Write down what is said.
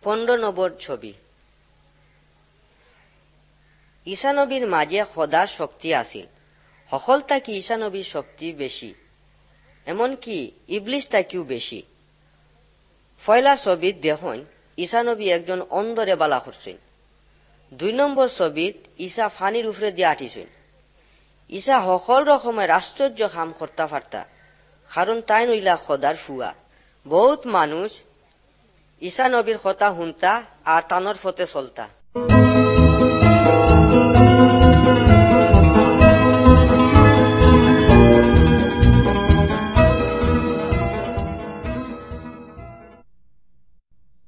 15 নম্বর ছবি। ঈসা নবীর মাঝে খোদার শক্তি আছিল। সকল থাকি ঈসা নবীর শক্তি বেশি, এমনকি ইবলিশ থাকিও বেশি। পয়লা ছবিত দেখুন ঈসা নবী একজন অন্ধরে বালা করছেন। 2 নম্বর ছবিত ঈসা ফানির উপরে দিয়ে আটিছেন। ঈসা সকল রকমের আশ্চর্য কাম করতে পারতা, কারণ তাই নইলা খোদার ফুয়া। বহুত মানুষ ঈসা নবীর কথা শুনতা আর তানোর ফতে চলতা।